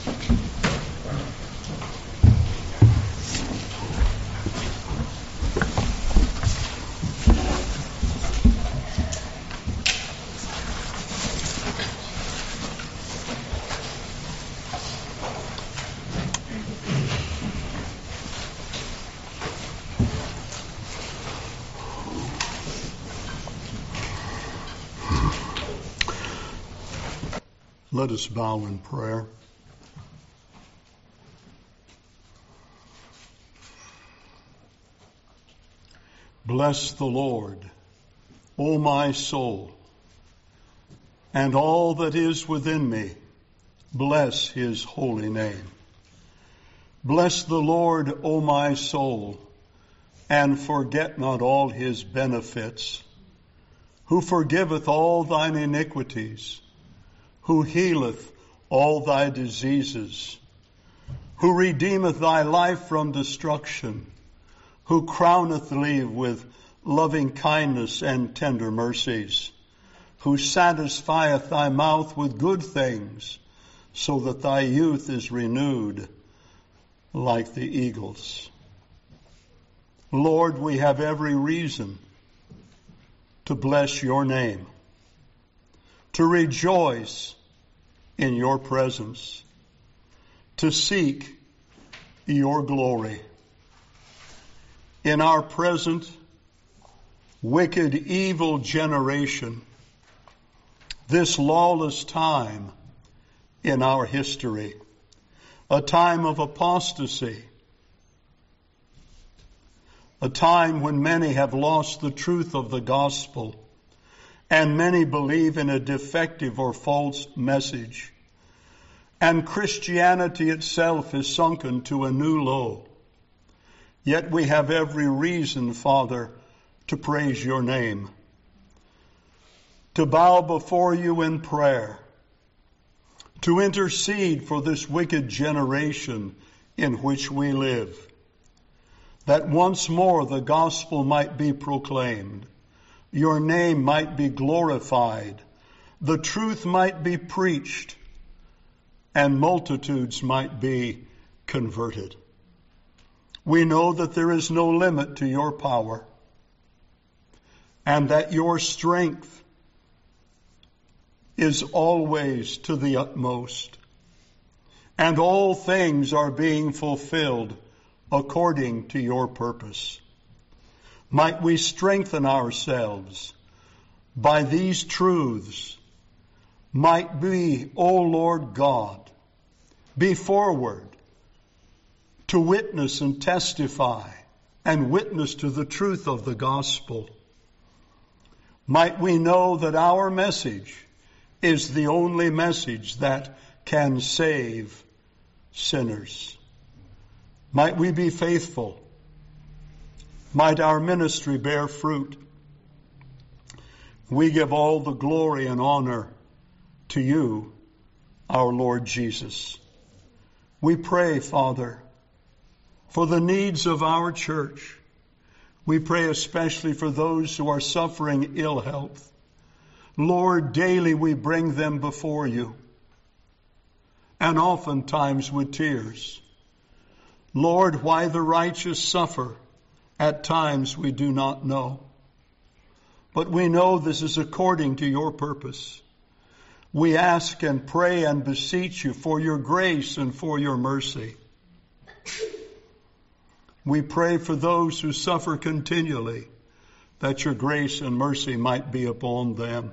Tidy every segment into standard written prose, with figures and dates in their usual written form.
Let us bow in prayer. Bless the Lord, O my soul, and all that is within me. Bless his holy name. Bless the Lord, O my soul, and forget not all his benefits, who forgiveth all thine iniquities, who healeth all thy diseases, who redeemeth thy life from destruction, who crowneth thee with loving kindness and tender mercies, who satisfieth thy mouth with good things, so that thy youth is renewed like the eagles. Lord, we have every reason to bless your name, to rejoice in your presence, to seek your glory. In our present wicked, evil generation, this lawless time in our history, a time of apostasy, a time when many have lost the truth of the gospel, and many believe in a defective or false message. And Christianity itself is sunken to a new low. Yet we have every reason, Father, to praise your name, to bow before you in prayer, to intercede for this wicked generation in which we live, that once more the gospel might be proclaimed, your name might be glorified, the truth might be preached, and multitudes might be converted. We know that there is no limit to your power, and that your strength is always to the utmost, and all things are being fulfilled according to your purpose. Might we strengthen ourselves by these truths. Might we, O Lord God, be forward to witness and testify and witness to the truth of the gospel. Might we know that our message is the only message that can save sinners. Might we be faithful. Might our ministry bear fruit. We give all the glory and honor to you, our Lord Jesus. We pray, Father, for the needs of our church. We pray especially for those who are suffering ill health. Lord, daily we bring them before you, and oftentimes with tears. Lord, why the righteous suffer, at times we do not know. But we know this is according to your purpose. We ask and pray and beseech you for your grace and for your mercy. We pray for those who suffer continually, that your grace and mercy might be upon them.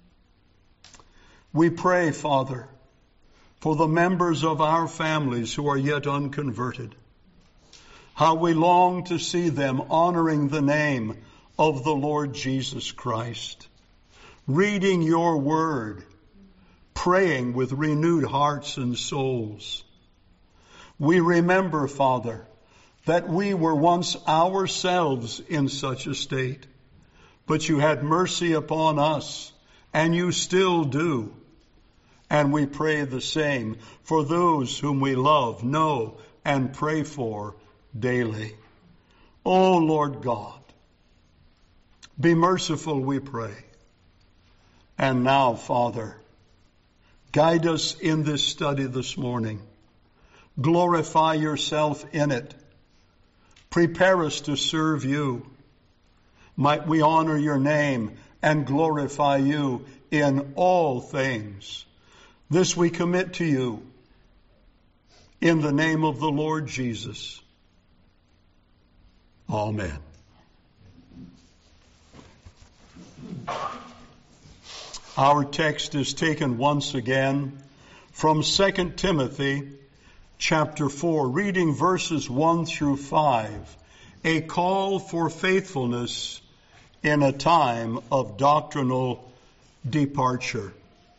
We pray, Father, for the members of our families who are yet unconverted. How we long to see them honoring the name of the Lord Jesus Christ, reading your word, praying with renewed hearts and souls. We remember, Father, that we were once ourselves in such a state, but you had mercy upon us, and you still do. And we pray the same for those whom we love, know, and pray for daily. O Lord God, be merciful, we pray. And now, Father, guide us in this study this morning. Glorify yourself in it. Prepare us to serve you. Might we honor your name and glorify you in all things. This we commit to you in the name of the Lord Jesus. Amen. Our text is taken once again from 2 Timothy chapter 4, reading verses 1 through 5, a call for faithfulness in a time of doctrinal departure.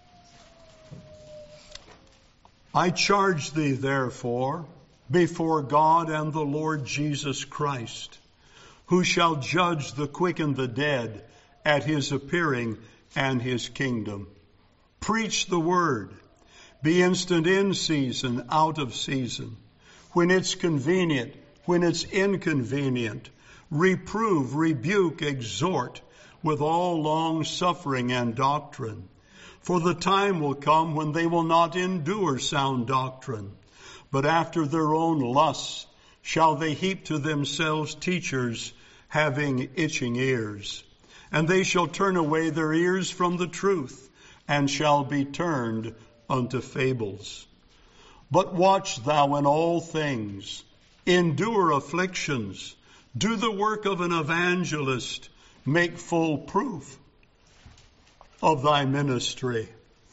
I charge thee, therefore, before God and the Lord Jesus Christ, who shall judge the quick and the dead at his appearing and his kingdom. Preach the word. Be instant in season, out of season. When it's convenient, when it's inconvenient. Reprove, rebuke, exhort with all long suffering and doctrine. For the time will come when they will not endure sound doctrine, but after their own lusts shall they heap to themselves teachers having itching ears. And they shall turn away their ears from the truth, and shall be turned unto fables. But watch thou in all things, endure afflictions, do the work of an evangelist, make full proof of thy ministry.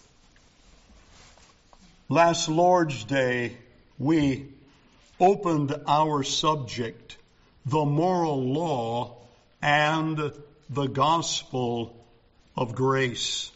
Last Lord's Day, we opened our subject, the moral law and the gospel of grace.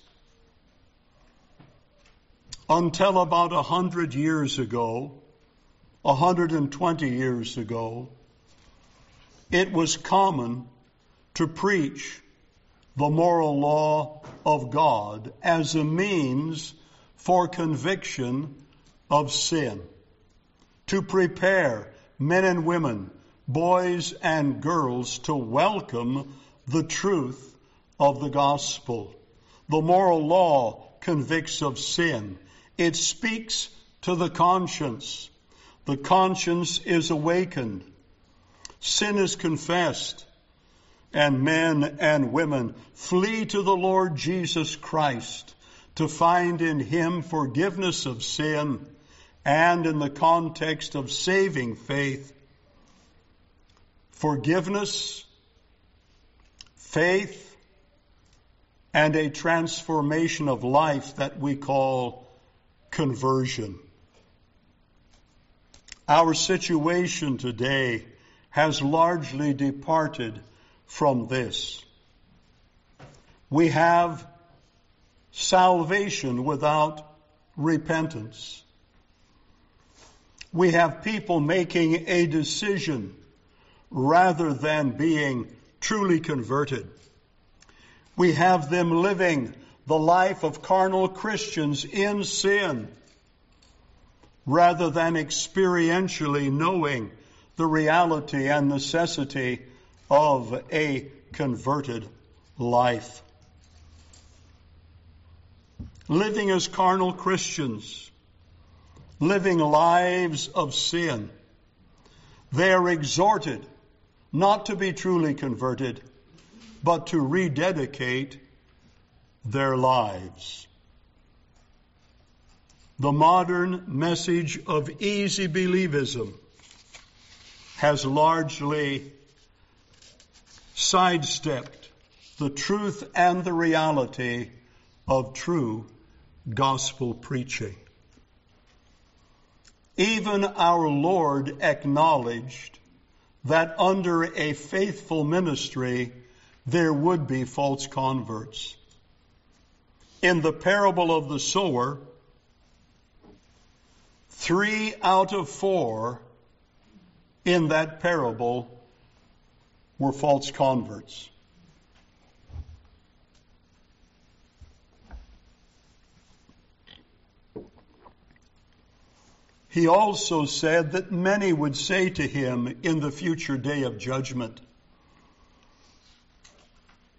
Until about 100 years ago, 120 years ago, it was common to preach the moral law of God as a means for conviction of sin, to prepare men and women, boys and girls to welcome the truth of the gospel. The moral law convicts of sin. It speaks to the conscience. The conscience is awakened. Sin is confessed, and men and women flee to the Lord Jesus Christ to find in him forgiveness of sin, and in the context of saving faith, forgiveness, faith, and a transformation of life that we call conversion. Our situation today has largely departed from this. We have salvation without repentance. We have people making a decision rather than being truly converted. We have them living the life of carnal Christians in sin rather than experientially knowing the reality and necessity of a converted life. Living as carnal Christians, living lives of sin, they are exhorted not to be truly converted, but to rededicate their lives. The modern message of easy believism has largely sidestepped the truth and the reality of true gospel preaching. Even our Lord acknowledged that under a faithful ministry there would be false converts. In the parable of the sower, 3 out of 4 in that parable were false converts. He also said that many would say to him in the future day of judgment,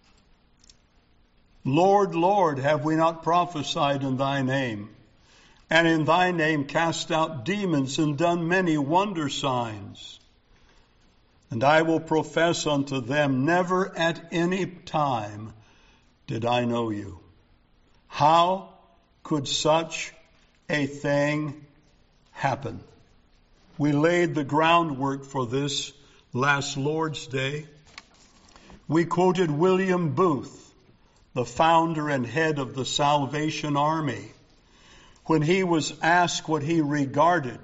Lord, Lord, have we not prophesied in thy name? and in thy name cast out demons, and done many wonder signs. And I will profess unto them, never at any time did I know you. How could such a thing happen? We laid the groundwork for this last Lord's Day. We quoted William Booth, the founder and head of the Salvation Army, when he was asked what he regarded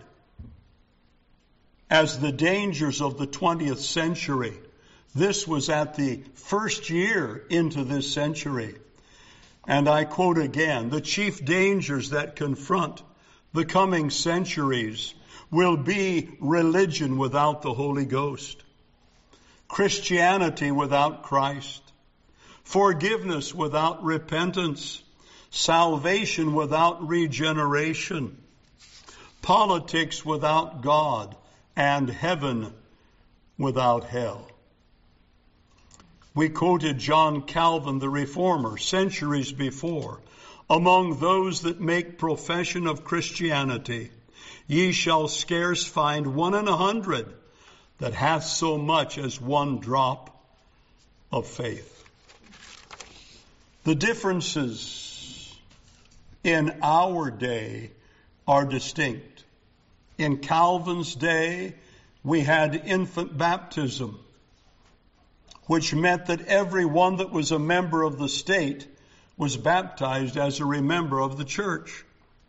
as the dangers of the 20th century. This was at the first year into this century. And I quote again, the chief dangers that confront the coming centuries will be religion without the Holy Ghost, Christianity without Christ, forgiveness without repentance, salvation without regeneration, politics without God, and heaven without hell. We quoted John Calvin, the Reformer, centuries before. Among those that make profession of Christianity, ye shall scarce find 1 in 100 that hath so much as one drop of faith. The differences in our day are distinct. In Calvin's day, we had infant baptism, which meant that everyone that was a member of the state was baptized as a member of the church.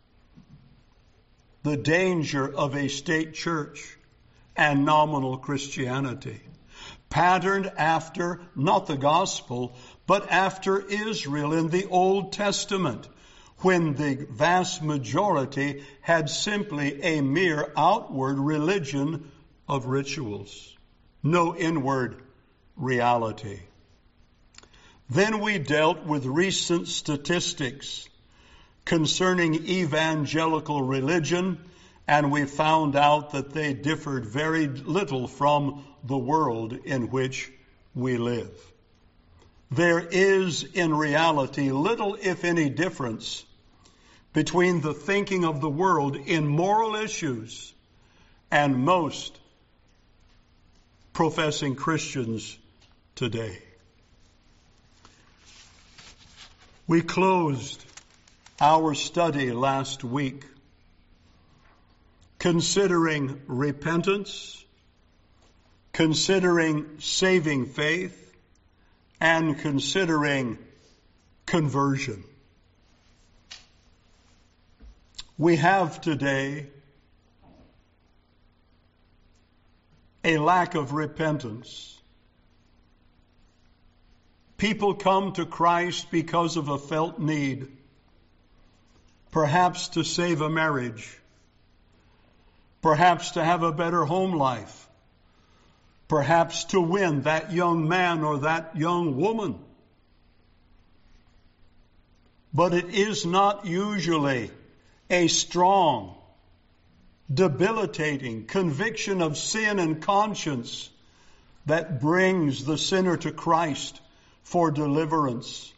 The danger of a state church and nominal Christianity, patterned after, not the gospel, but after Israel in the Old Testament, when the vast majority had simply a mere outward religion of rituals, no inward reality. Then we dealt with recent statistics concerning evangelical religion, and we found out that they differed very little from the world in which we live. There is, in reality, little, if any, difference between the thinking of the world in moral issues and most professing Christians today. We closed our study last week considering repentance, considering saving faith, and considering conversion. We have today a lack of repentance. People come to Christ because of a felt need, perhaps to save a marriage, perhaps to have a better home life, perhaps to win that young man or that young woman. But it is not usually a strong, debilitating conviction of sin and conscience that brings the sinner to Christ for deliverance.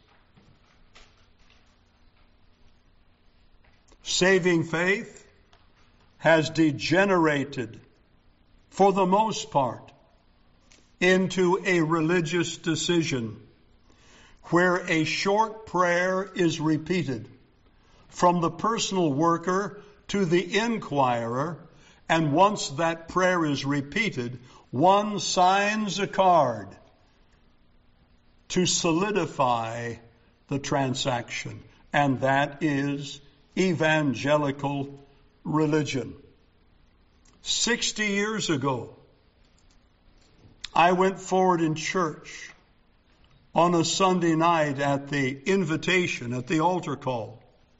Saving faith has degenerated, for the most part, into a religious decision where a short prayer is repeated from the personal worker to the inquirer, and once that prayer is repeated, one signs a card to solidify the transaction, and that is evangelical religion. 60 years ago, I went forward in church on a Sunday night at the invitation, at the altar call.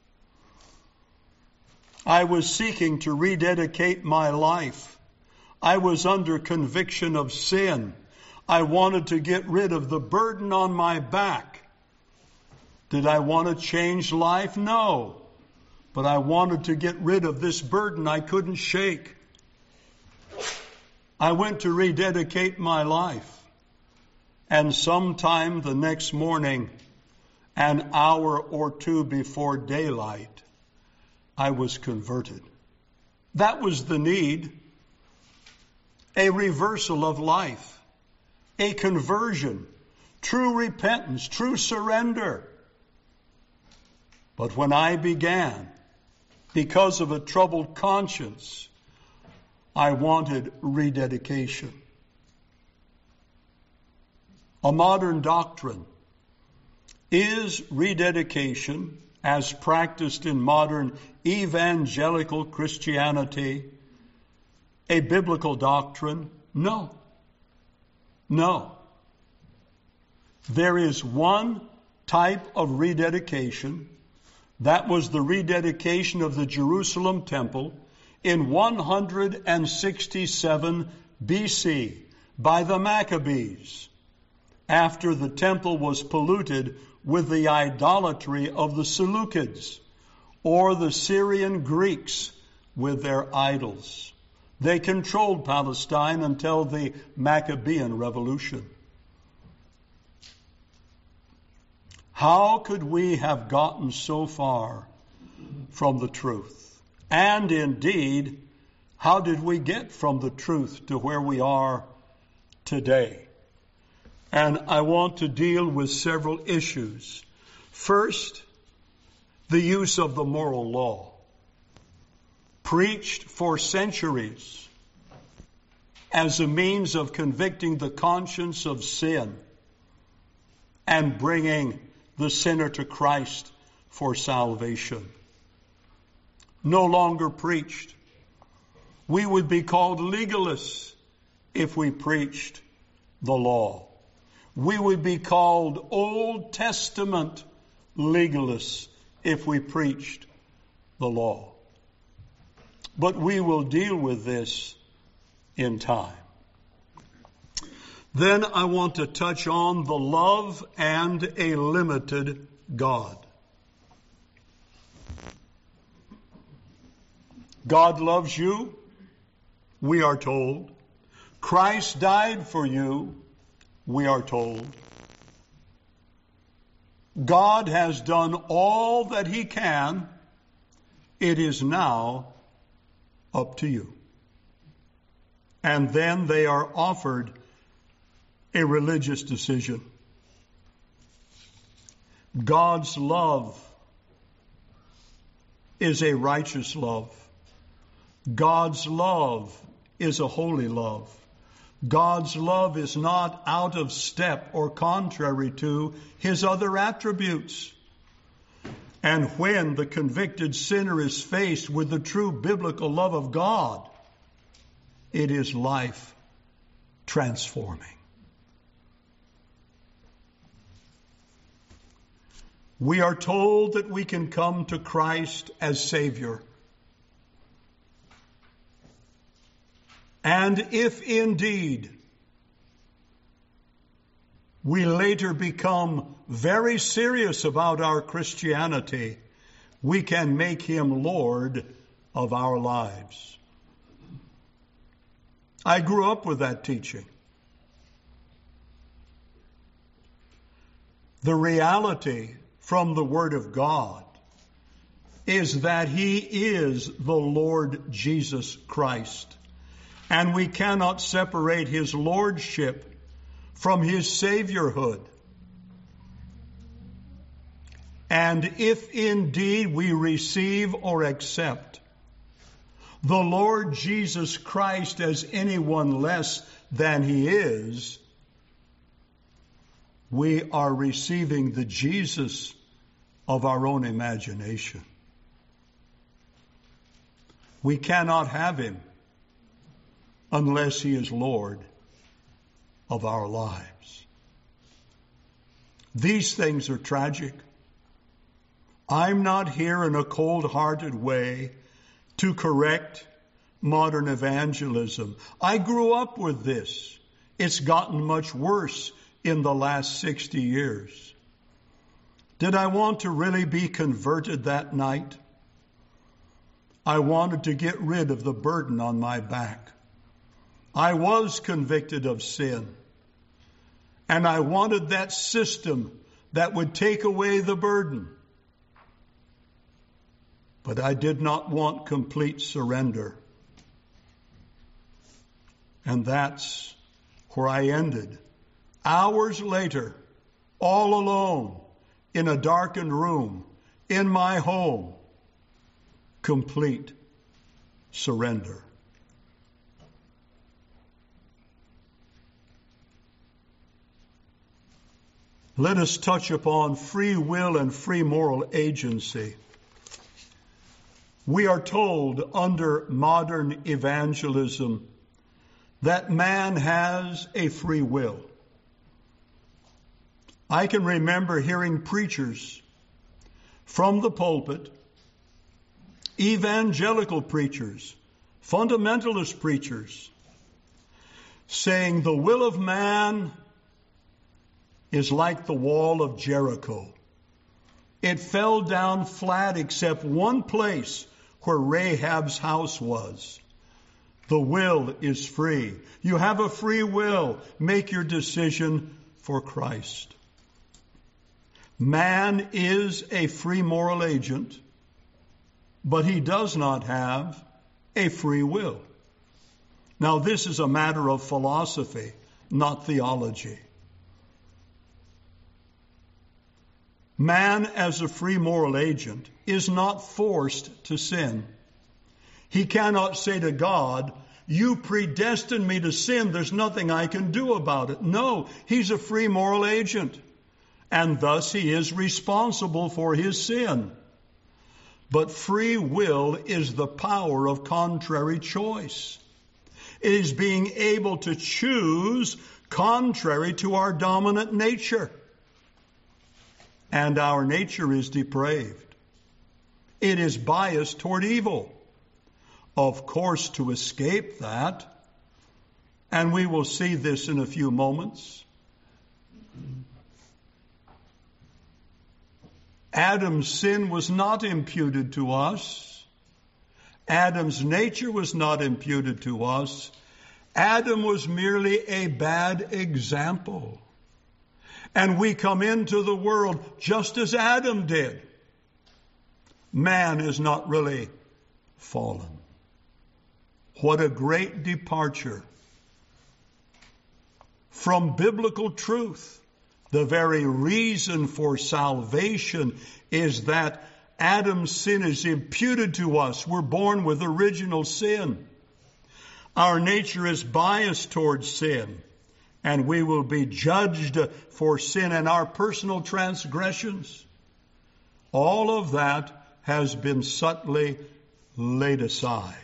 I was seeking to rededicate my life. I was under conviction of sin. I wanted to get rid of the burden on my back. Did I want to change life? No. But I wanted to get rid of this burden I couldn't shake. I went to rededicate my life. And sometime the next morning, an hour or two before daylight, I was converted. That was the need. A reversal of life, a conversion, true repentance, true surrender. But when I began, because of a troubled conscience, I wanted rededication. A modern doctrine. Is rededication, as practiced in modern evangelical Christianity, a biblical doctrine? No. No. There is one type of rededication. That was the rededication of the Jerusalem temple in 167 BC by the Maccabees, after the temple was polluted with the idolatry of the Seleucids, or the Syrian Greeks with their idols. They controlled Palestine until the Maccabean Revolution. How could we have gotten so far from the truth? And indeed, how did we get from the truth to where we are today? And I want to deal with several issues. First, the use of the moral law, preached for centuries as a means of convicting the conscience of sin and bringing the sinner to Christ for salvation. No longer preached. We would be called legalists if we preached the law. We would be called Old Testament legalists if we preached the law. But we will deal with this in time. Then I want to touch on the love and a limited God. God loves you, we are told. Christ died for you, we are told. God has done all that He can. It is now up to you. And then they are offered a religious decision. God's love is a righteous love. God's love is a holy love. God's love is not out of step or contrary to His other attributes. And when the convicted sinner is faced with the true biblical love of God, it is life transforming. We are told that we can come to Christ as Savior. And if indeed we later become very serious about our Christianity, we can make Him Lord of our lives. I grew up with that teaching. The reality from the Word of God is that He is the Lord Jesus Christ. And we cannot separate His lordship from His saviorhood. And if indeed we receive or accept the Lord Jesus Christ as anyone less than He is, we are receiving the Jesus of our own imagination. We cannot have Him unless He is Lord of our lives. These things are tragic. I'm not here in a cold-hearted way to correct modern evangelism. I grew up with this. It's gotten much worse in the last 60 years. Did I want to really be converted that night? I wanted to get rid of the burden on my back. I was convicted of sin, and I wanted that system that would take away the burden. But I did not want complete surrender. And that's where I ended. Hours later, all alone, in a darkened room, in my home, complete surrender. Let us touch upon free will and free moral agency. We are told under modern evangelism that man has a free will. I can remember hearing preachers from the pulpit, evangelical preachers, fundamentalist preachers, saying the will of man is like the wall of Jericho. It fell down flat except one place where Rahab's house was. The will is free. You have a free will. Make your decision for Christ. Man is a free moral agent, but he does not have a free will. Now, this is a matter of philosophy, not theology. Man, as a free moral agent, is not forced to sin. He cannot say to God, you predestined me to sin, there's nothing I can do about it. No, he's a free moral agent, and thus he is responsible for his sin. But free will is the power of contrary choice. It is being able to choose contrary to our dominant nature. And our nature is depraved. It is biased toward evil. Of course, to escape that, and we will see this in a few moments, Adam's sin was not imputed to us. Adam's nature was not imputed to us. Adam was merely a bad example. And we come into the world just as Adam did. Man is not really fallen. What a great departure from biblical truth. The very reason for salvation is that Adam's sin is imputed to us. We're born with original sin. Our nature is biased towards sin, and we will be judged for sin and our personal transgressions. All of that has been subtly laid aside.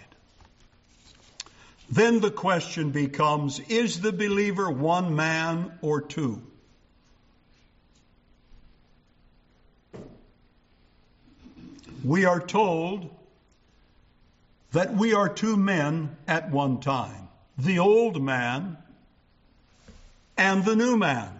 Then the question becomes, is the believer one man or two? We are told that we are two men at one time, the old man and the new man,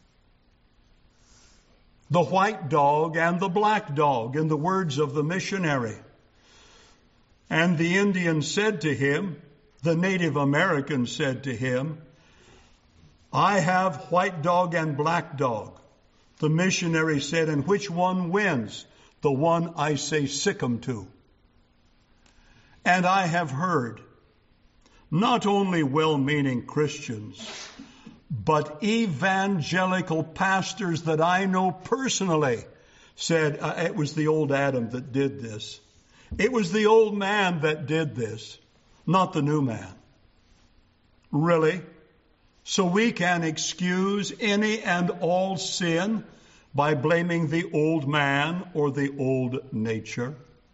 the white dog and the black dog, in the words of the missionary. And the Indian said to him, the Native American said to him, I have white dog and black dog. The missionary said, and which one wins? The one I say sick 'em to. And I have heard not only well-meaning Christians, but evangelical pastors that I know personally said, it was the old Adam that did this. It was the old man that did this, not the new man. Really? So we can excuse any and all sin by blaming the old man or the old nature?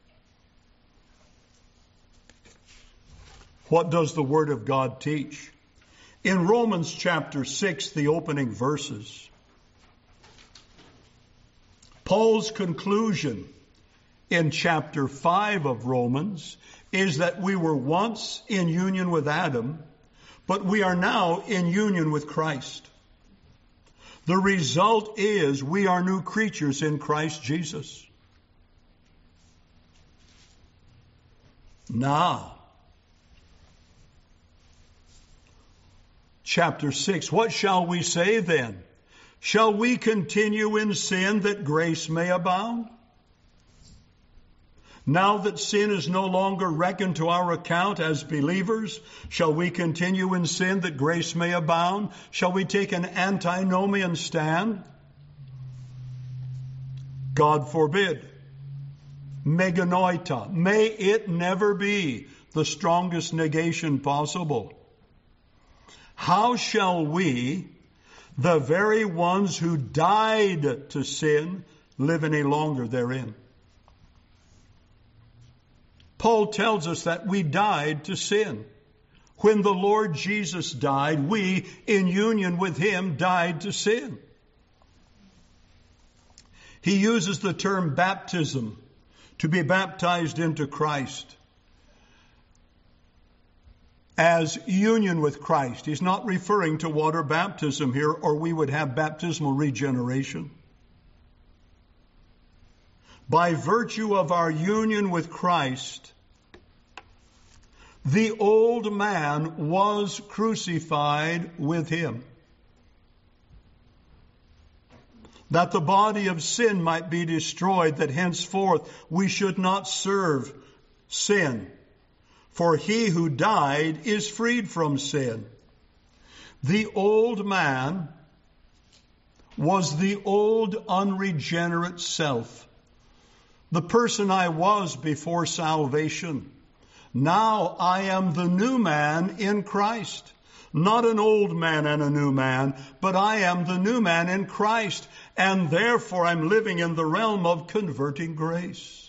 What does the Word of God teach? In Romans chapter 6, the opening verses, Paul's conclusion in chapter 5 of Romans is that we were once in union with Adam, but we are now in union with Christ. The result is we are new creatures in Christ Jesus. Now, chapter 6, what shall we say then? Shall we continue in sin that grace may abound? Now that sin is no longer reckoned to our account as believers, shall we continue in sin that grace may abound? Shall we take an antinomian stand? God forbid. Meganoita. May it never be the strongest negation possible. How shall we, the very ones who died to sin, live any longer therein? Paul tells us that we died to sin. When the Lord Jesus died, we, in union with him, died to sin. He uses the term baptism, to be baptized into Christ, as union with Christ. He's not referring to water baptism here, or we would have baptismal regeneration. By virtue of our union with Christ, the old man was crucified with him, that the body of sin might be destroyed, that henceforth we should not serve sin. For he who died is freed from sin. The old man was the old unregenerate self, the person I was before salvation. Now I am the new man in Christ. Not an old man and a new man, but I am the new man in Christ, and therefore I'm living in the realm of converting grace.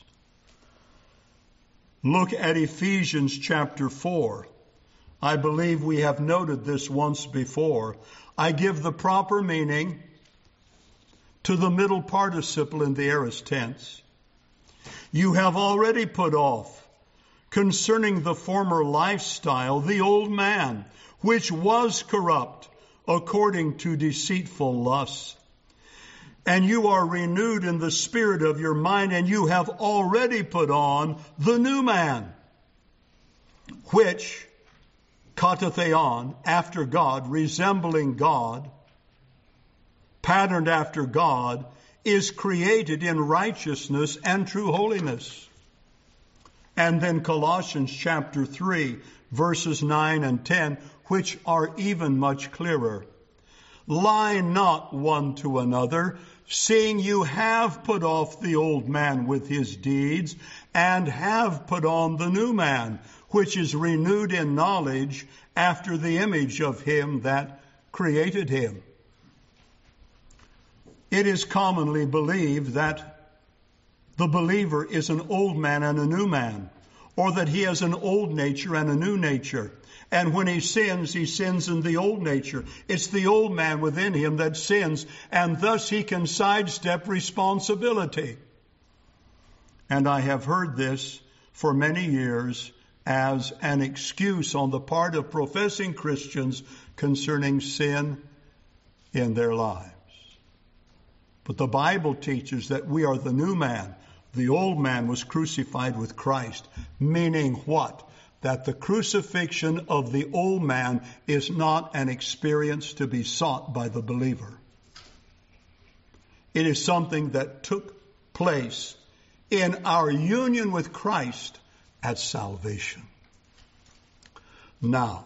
Look at Ephesians chapter 4. I believe we have noted this once before. I give the proper meaning to the middle participle in the aorist tense. You have already put off, concerning the former lifestyle, the old man, which was corrupt according to deceitful lusts. And you are renewed in the spirit of your mind, and you have already put on the new man, which, katatheon, after God, resembling God, patterned after God, is created in righteousness and true holiness. And then Colossians chapter 3, verses 9 and 10, which are even much clearer. Lie not one to another, seeing you have put off the old man with his deeds, and have put on the new man, which is renewed in knowledge after the image of him that created him. It is commonly believed that the believer is an old man and a new man, or that he has an old nature and a new nature. And when he sins in the old nature. It's the old man within him that sins, and thus he can sidestep responsibility. And I have heard this for many years as an excuse on the part of professing Christians concerning sin in their lives. But the Bible teaches that we are the new man. The old man was crucified with Christ, meaning what? That the crucifixion of the old man is not an experience to be sought by the believer. It is something that took place in our union with Christ at salvation. Now,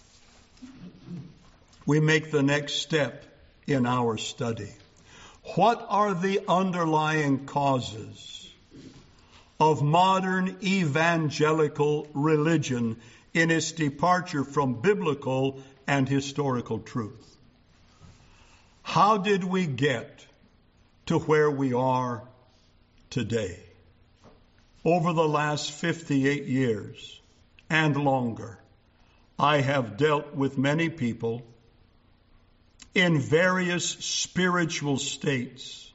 we make the next step in our study. What are the underlying causes of modern evangelical religion in its departure from biblical and historical truth? How did we get to where we are today? Over the last 58 years and longer, I have dealt with many people in various spiritual states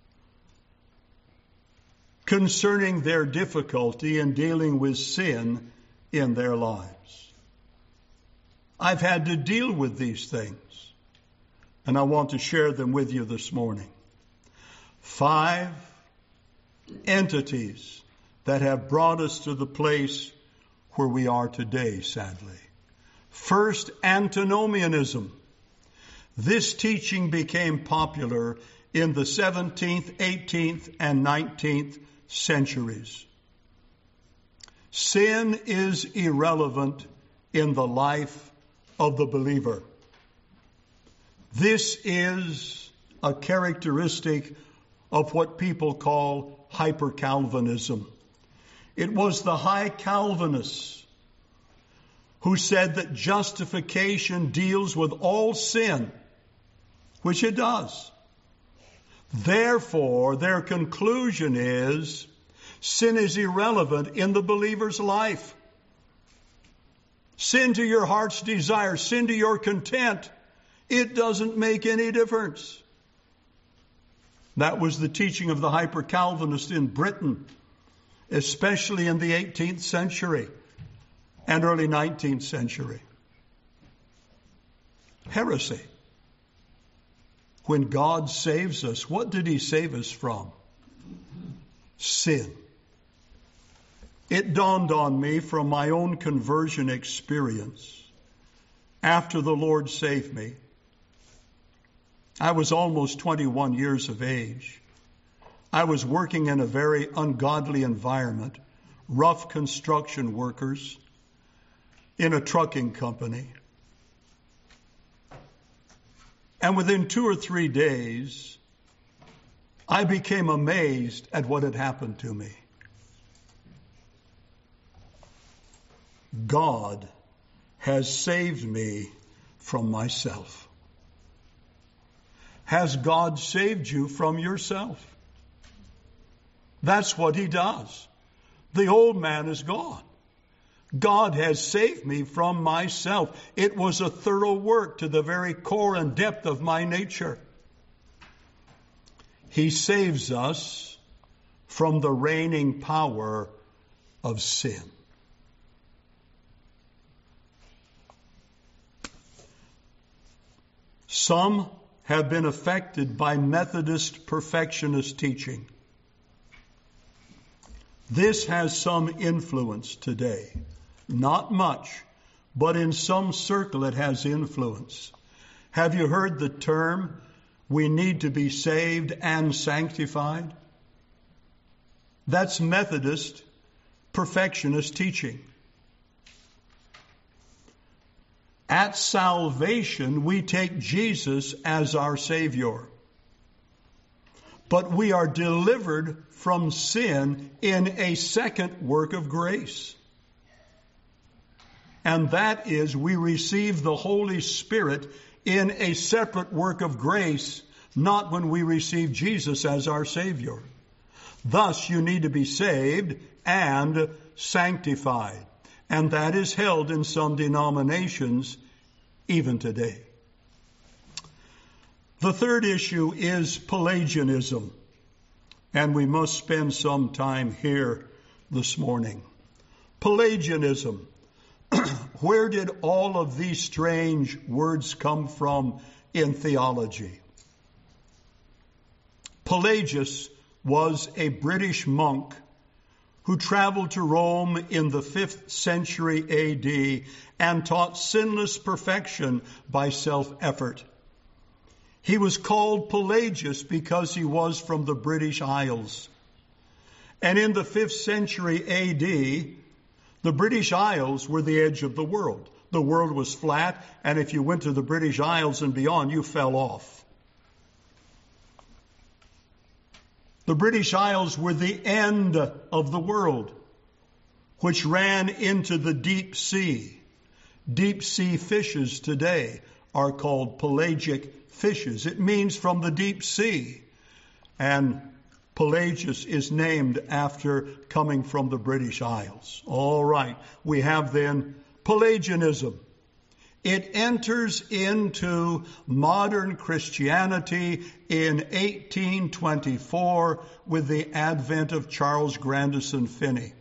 concerning their difficulty in dealing with sin in their lives. I've had to deal with these things, and I want to share them with you this morning. 5 entities that have brought us to the place where we are today, sadly. First, antinomianism. This teaching became popular in the 17th, 18th, and 19th centuries. Sin is irrelevant in the life of the believer. This is a characteristic of what people call hyper-Calvinism. It was the high Calvinists who said that justification deals with all sin, which it does. Therefore, their conclusion is sin is irrelevant in the believer's life. Sin to your heart's desire, sin to your content, it doesn't make any difference. That was the teaching of the hyper-Calvinists in Britain, especially in the 18th century and early 19th century. Heresy. When God saves us, what did He save us from? Sin. It dawned on me from my own conversion experience after the Lord saved me. I was almost 21 years of age. I was working in a very ungodly environment, rough construction workers in a trucking company. And within 2 or 3 days, I became amazed at what had happened to me. God has saved me from myself. Has God saved you from yourself? That's what He does. The old man is gone. God has saved me from myself. It was a thorough work to the very core and depth of my nature. He saves us from the reigning power of sin. Some have been affected by Methodist perfectionist teaching. This has some influence today. Not much, but in some circle it has influence. Have you heard the term, we need to be saved and sanctified? That's Methodist perfectionist teaching. At salvation, we take Jesus as our Savior. But we are delivered from sin in a second work of grace. And that is, we receive the Holy Spirit in a separate work of grace, not when we receive Jesus as our Savior. Thus, you need to be saved and sanctified. And that is held in some denominations even today. The third issue is Pelagianism. And we must spend some time here this morning. Pelagianism. Where did all of these strange words come from in theology? Pelagius was a British monk who traveled to Rome in the 5th century A.D. and taught sinless perfection by self-effort. He was called Pelagius because he was from the British Isles. And in the 5th century A.D., the British Isles were the edge of the world. The world was flat, and if you went to the British Isles and beyond, you fell off. The British Isles were the end of the world, which ran into the deep sea. Deep sea fishes today are called pelagic fishes. It means from the deep sea. And Pelagius is named after coming from the British Isles. All right, we have then Pelagianism. It enters into modern Christianity in 1824 with the advent of Charles Grandison Finney.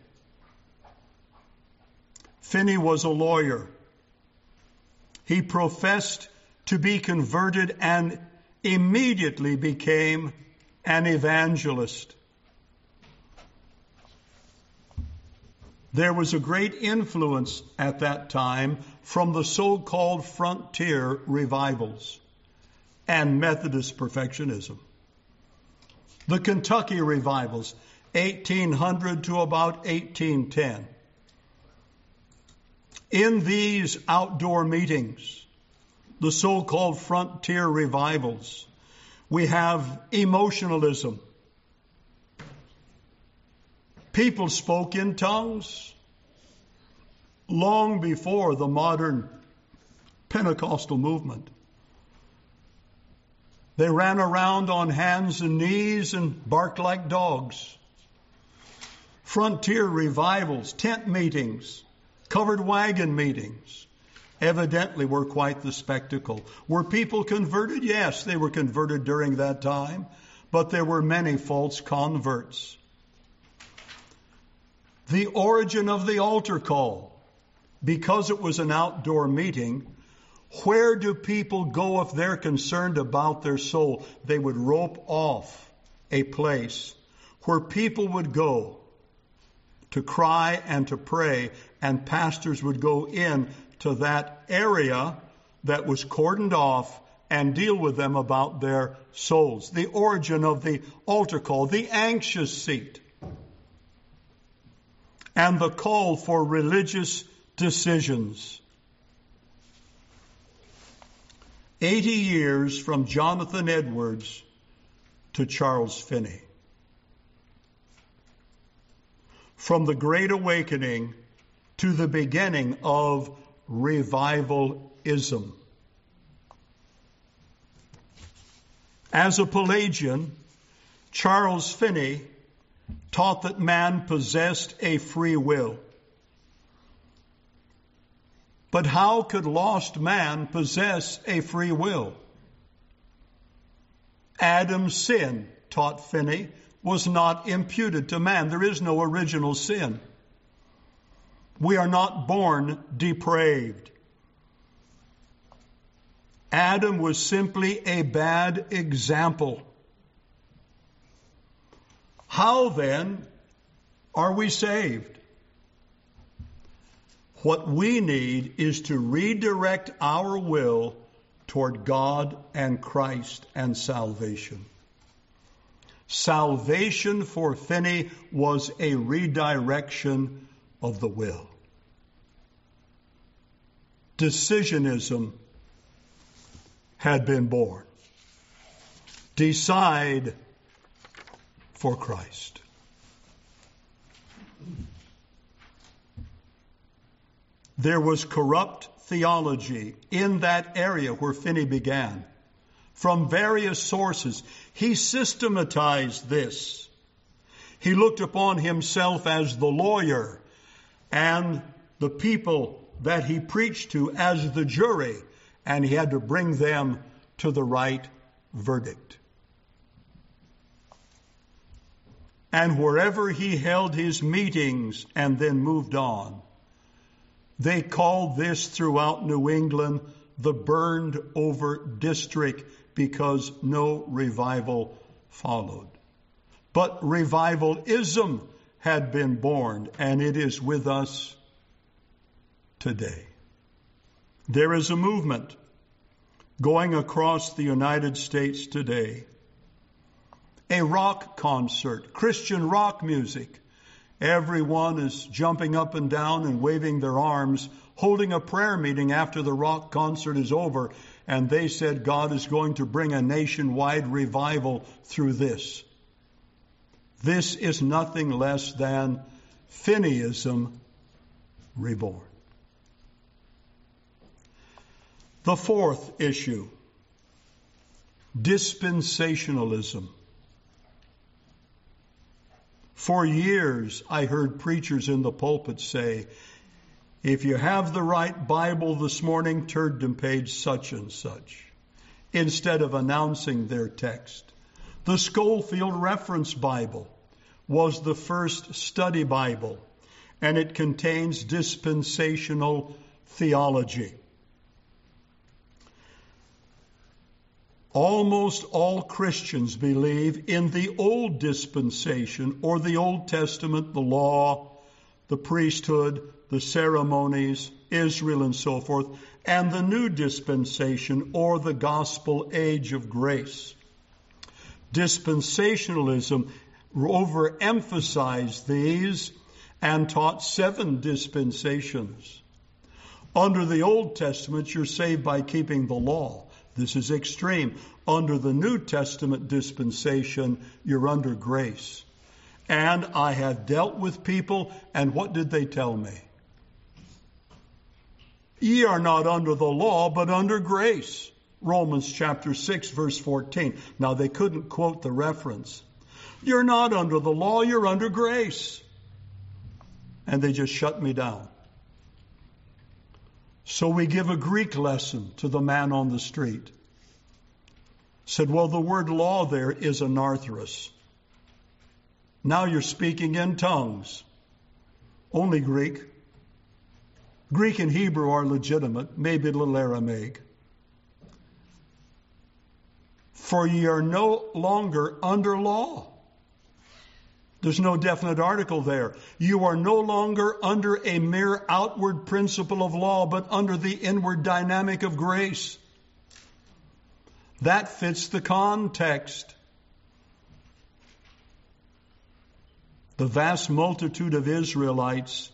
Finney was a lawyer. He professed to be converted and immediately became an evangelist. There was a great influence at that time from the so-called frontier revivals and Methodist perfectionism. The Kentucky revivals, 1800 to about 1810. In these outdoor meetings, the so-called frontier revivals, we have emotionalism. People spoke in tongues long before the modern Pentecostal movement. They ran around on hands and knees and barked like dogs. Frontier revivals, tent meetings, covered wagon meetings, evidently were quite the spectacle. Were people converted? Yes, they were converted during that time, but there were many false converts. The origin of the altar call, because it was an outdoor meeting, where do people go if they're concerned about their soul? They would rope off a place where people would go to cry and to pray, and pastors would go in to that area that was cordoned off and deal with them about their souls. The origin of the altar call, the anxious seat, and the call for religious decisions. 80 years from Jonathan Edwards to Charles Finney. From the Great Awakening to the beginning of revivalism. As a Pelagian, Charles Finney taught that man possessed a free will. But how could lost man possess a free will? Adam's sin, taught Finney, was not imputed to man. There is no original sin. We are not born depraved. Adam was simply a bad example. How then are we saved? What we need is to redirect our will toward God and Christ and salvation. Salvation for Finney was a redirection of the will. Decisionism had been born. Decide for Christ. There was corrupt theology in that area where Finney began. From various sources, he systematized this. He looked upon himself as the lawyer and the people that he preached to as the jury, and he had to bring them to the right verdict. And wherever he held his meetings and then moved on, they called this throughout New England the burned over district because no revival followed. But revivalism had been born, and it is with us today. There is a movement going across the United States today. A rock concert, Christian rock music. Everyone is jumping up and down and waving their arms, holding a prayer meeting after the rock concert is over. And they said God is going to bring a nationwide revival through this. This is nothing less than Finneyism reborn. The fourth issue, dispensationalism. For years, I heard preachers in the pulpit say, if you have the right Bible this morning, turn to page such and such, instead of announcing their text. The Schofield Reference Bible was the first study Bible, and it contains dispensational theology. Almost all Christians believe in the old dispensation or the Old Testament, the law, the priesthood, the ceremonies, Israel and so forth, and the new dispensation or the gospel age of grace. Dispensationalism overemphasized these and taught 7 dispensations. Under the Old Testament, you're saved by keeping the law. This is extreme. Under the New Testament dispensation, you're under grace. And I have dealt with people, and what did they tell me? Ye are not under the law, but under grace. Romans chapter 6, verse 14. Now, they couldn't quote the reference. You're not under the law, you're under grace. And they just shut me down. So we give a Greek lesson to the man on the street. Said, well, the word law there is anarthros. Now you're speaking in tongues. Only Greek. Greek and Hebrew are legitimate, maybe a little Aramaic. For ye are no longer under law. There's no definite article there. You are no longer under a mere outward principle of law, but under the inward dynamic of grace. That fits the context. The vast multitude of Israelites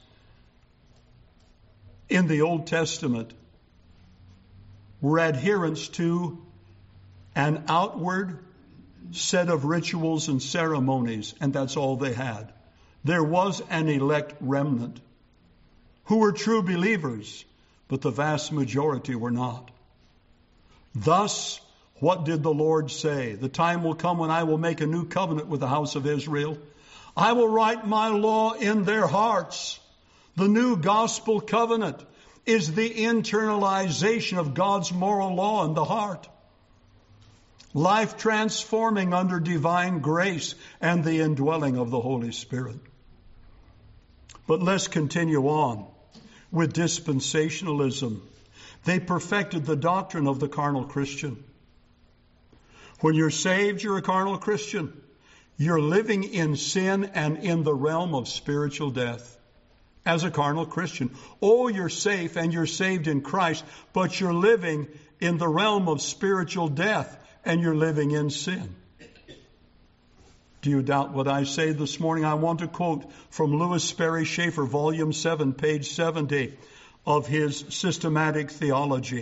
in the Old Testament were adherents to an outward set of rituals and ceremonies, and that's all they had. There was an elect remnant who were true believers, but the vast majority were not. Thus, what did the Lord say? The time will come when I will make a new covenant with the house of Israel. I will write my law in their hearts. The new gospel covenant is the internalization of God's moral law in the heart. Life transforming under divine grace and the indwelling of the Holy Spirit. But let's continue on with dispensationalism. They perfected the doctrine of the carnal Christian. When you're saved, you're a carnal Christian. You're living in sin and in the realm of spiritual death as a carnal Christian. Oh, you're safe and you're saved in Christ, but you're living in the realm of spiritual death and you're living in sin. Do you doubt what I say this morning? I want to quote from Louis Sperry Chafer, Volume 7, page 70 of his Systematic Theology.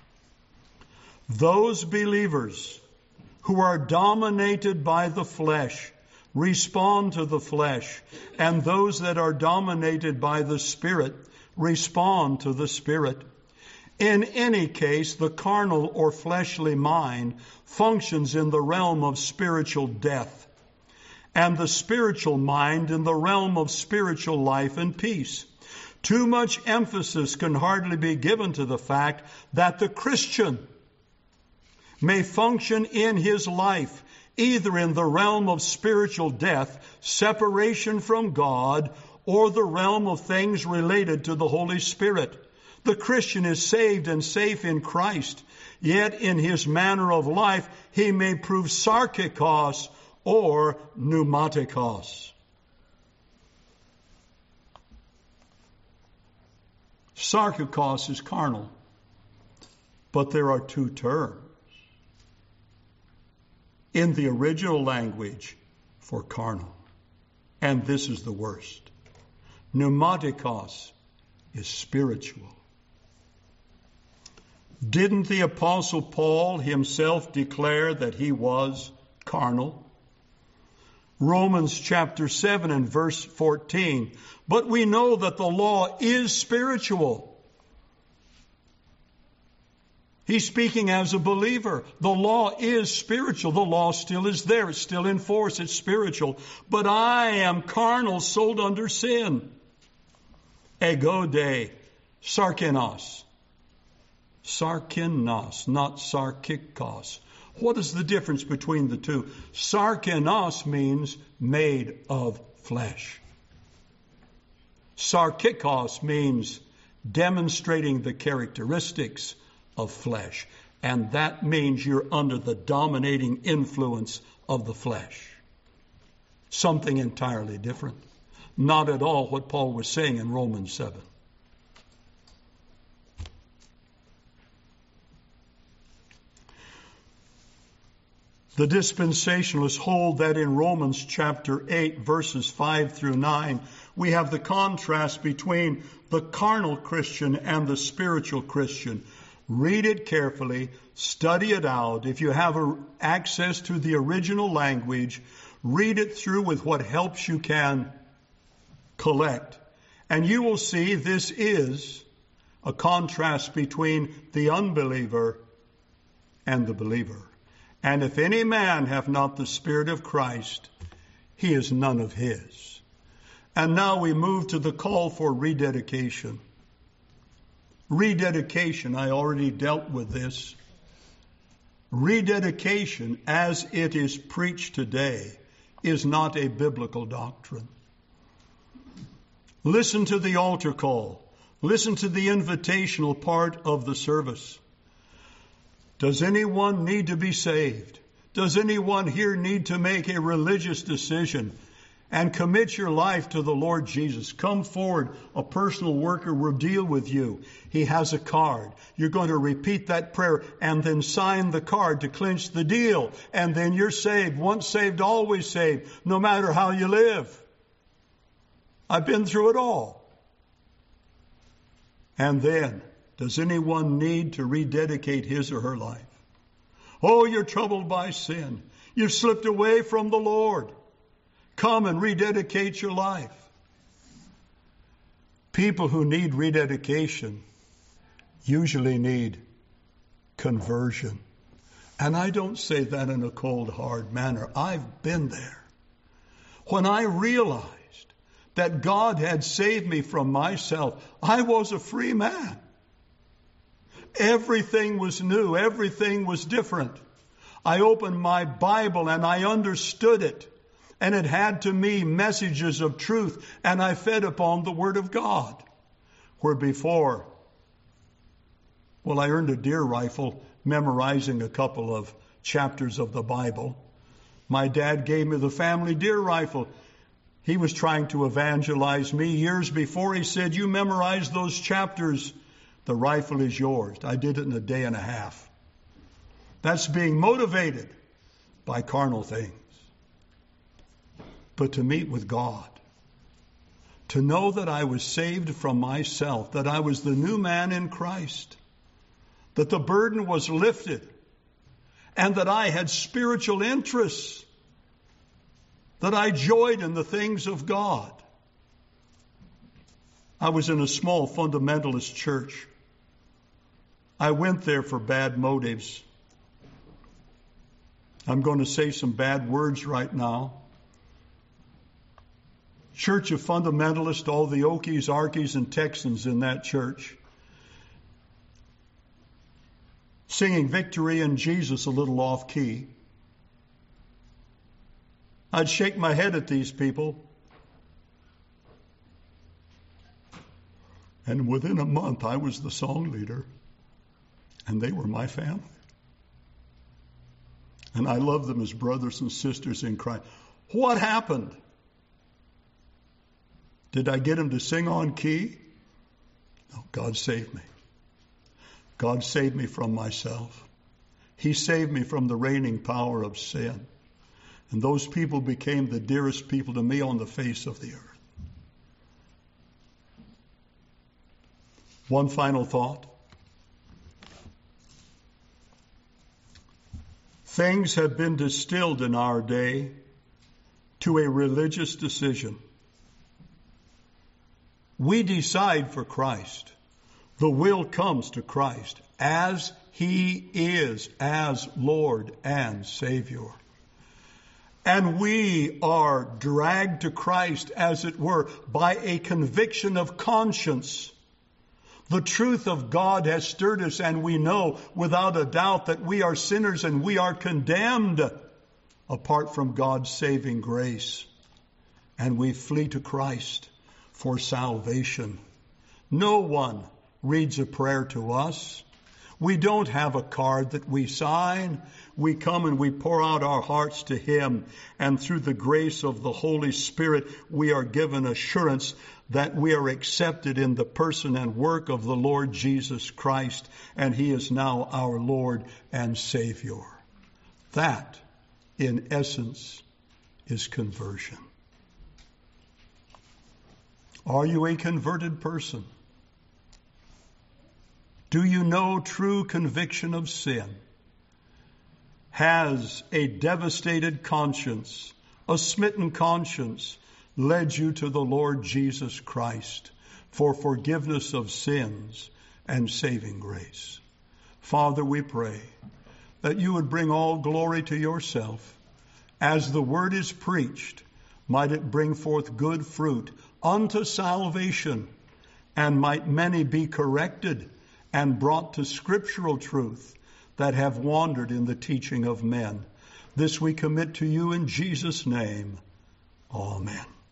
Those believers who are dominated by the flesh respond to the flesh, and those that are dominated by the Spirit respond to the Spirit. In any case, the carnal or fleshly mind functions in the realm of spiritual death, and the spiritual mind in the realm of spiritual life and peace. Too much emphasis can hardly be given to the fact that the Christian may function in his life either in the realm of spiritual death, separation from God, or the realm of things related to the Holy Spirit. The Christian is saved and safe in Christ, yet in his manner of life he may prove sarkikos or pneumatikos. Sarkikos is carnal, but there are two terms in the original language for carnal, and this is the worst. Pneumatikos is spiritual. Didn't the Apostle Paul himself declare that he was carnal? Romans chapter 7 and verse 14. But we know that the law is spiritual. He's speaking as a believer. The law is spiritual. The law still is there. It's still in force. It's spiritual. But I am carnal, sold under sin. Ego de sarkinos. Sarkinos, not sarkikos. What is the difference between the two? Sarkinos means made of flesh. Sarkikos means demonstrating the characteristics of flesh. And that means you're under the dominating influence of the flesh. Something entirely different. Not at all what Paul was saying in Romans 7. The dispensationalists hold that in Romans chapter 8, verses 5 through 9, we have the contrast between the carnal Christian and the spiritual Christian. Read it carefully, study it out. If you have access to the original language, read it through with what helps you can collect. And you will see this is a contrast between the unbeliever and the believer. And if any man have not the Spirit of Christ, he is none of his. And now we move to the call for rededication. Rededication, I already dealt with this. Rededication, as it is preached today, is not a biblical doctrine. Listen to the altar call. Listen to the invitational part of the service. Does anyone need to be saved? Does anyone here need to make a religious decision and commit your life to the Lord Jesus? Come forward. A personal worker will deal with you. He has a card. You're going to repeat that prayer and then sign the card to clinch the deal. And then you're saved. Once saved, always saved, no matter how you live. I've been through it all. And then, does anyone need to rededicate his or her life? Oh, you're troubled by sin. You've slipped away from the Lord. Come and rededicate your life. People who need rededication usually need conversion. And I don't say that in a cold, hard manner. I've been there. When I realized that God had saved me from myself, I was a free man. Everything was new. Everything was different. I opened my Bible and I understood it. And it had to me messages of truth. And I fed upon the Word of God. Where before, well, I earned a deer rifle memorizing a couple of chapters of the Bible. My dad gave me the family deer rifle. He was trying to evangelize me years before. He said, you memorize those chapters, the rifle is yours. I did it in a day and a half. That's being motivated by carnal things. But to meet with God, to know that I was saved from myself, that I was the new man in Christ, that the burden was lifted, and that I had spiritual interests, that I joyed in the things of God. I was in a small fundamentalist church. I went there for bad motives. I'm going to say some bad words right now. Church of Fundamentalists, all the Okies, Arkies, and Texans in that church. Singing Victory in Jesus a little off key. I'd shake my head at these people. And within a month, I was the song leader. And they were my family. And I love them as brothers and sisters in Christ. What happened? Did I get them to sing on key? No, God saved me. God saved me from myself. He saved me from the reigning power of sin. And those people became the dearest people to me on the face of the earth. One final thought. Things have been distilled in our day to a religious decision. We decide for Christ. The will comes to Christ as He is, as Lord and Savior. And we are dragged to Christ, as it were, by a conviction of conscience. The truth of God has stirred us, and we know without a doubt that we are sinners and we are condemned apart from God's saving grace. And we flee to Christ for salvation. No one reads a prayer to us. We don't have a card that we sign. We come and we pour out our hearts to Him. And through the grace of the Holy Spirit, we are given assurance that we are accepted in the person and work of the Lord Jesus Christ. And He is now our Lord and Savior. That in essence, is conversion. Are you a converted person? Do you know true conviction of sin? Has a devastated conscience, a smitten conscience, led you to the Lord Jesus Christ for forgiveness of sins and saving grace? Father, we pray that you would bring all glory to yourself. As the word is preached, might it bring forth good fruit unto salvation, and might many be corrected and brought to scriptural truth that have wandered in the teaching of men. This we commit to you in Jesus' name. Amen.